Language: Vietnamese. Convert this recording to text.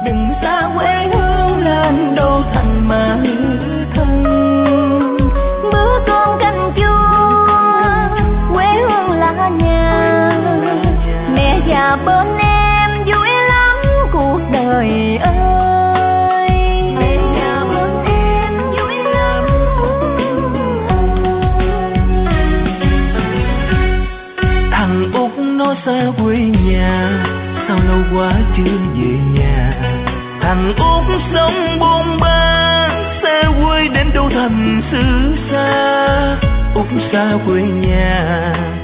đừng xa quê hương lên đô thành mà thân. Bữa con canh chua quê hương là nhà, mẹ già bên em vui lắm cuộc đời ơi. Mẹ già bên em vui lắm cuộc đời ơi. Thằng Út nó xa quê nhà, sao lâu quá chưa về nhà. Thằng Út sống bôn ba, xa quê đến đâu thành xứ xa. Út xa quê nhà